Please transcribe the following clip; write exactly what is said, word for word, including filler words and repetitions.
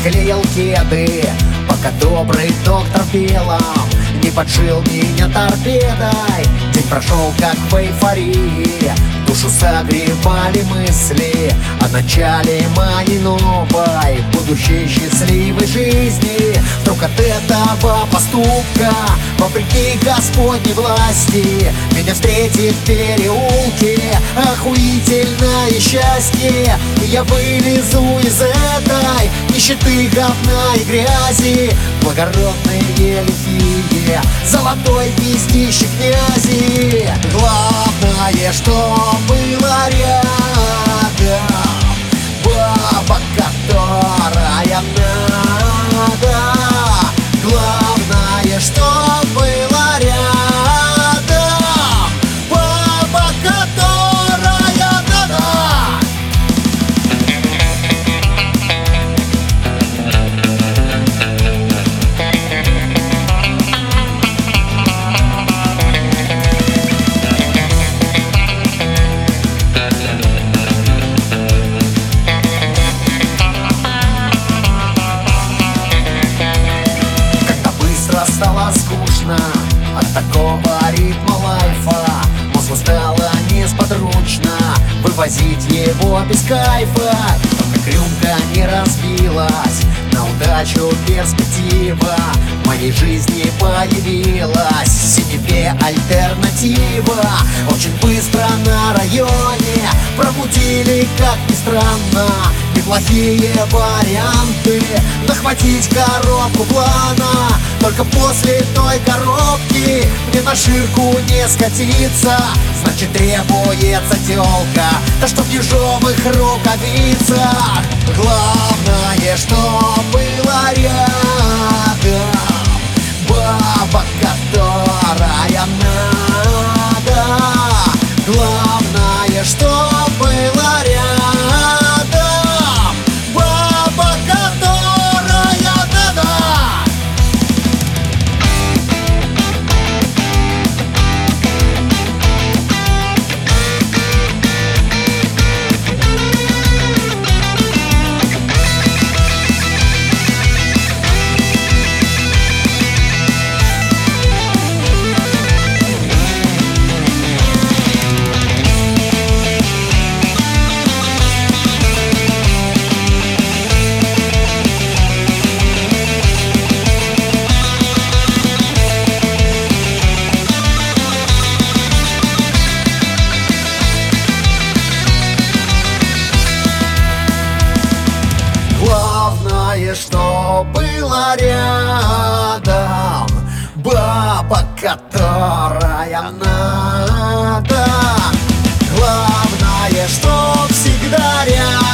клеил кеды, пока добрый доктор белом не подшил меня торпедой. День прошел как в эйфории, душу согревали мысли о начале моей новой, будущей счастливой жизни. Вдруг от этого поступка, вопреки Господней власти, меня встретит в переулке охуительное счастье. И я вылезу из этой нищеты, говна и грязи, благородные лихие золотой пиздищи князи. Главное, что было рядом баба, которая надо. Главное, что было рядом баба, которая надо. Стало скучно от такого ритма лайфа, мозгу стало несподручно вывозить его без кайфа. Только рюмка не разбилась, на удачу перспектива в моей жизни появилась. В синеве альтернатива. Очень быстро на районе промутили, как ни странно, неплохие варианты захватить коробку плана. Только после той коробки мне на ширку не скатиться. Значит, требуется тёлка, да что в ежовых рукавицах. Главное, что было рядом баба, которая надо. Главное, что было рядом баба, которая надо. Главное, что было рядом баба, которая надо. Главное, что всегда рядом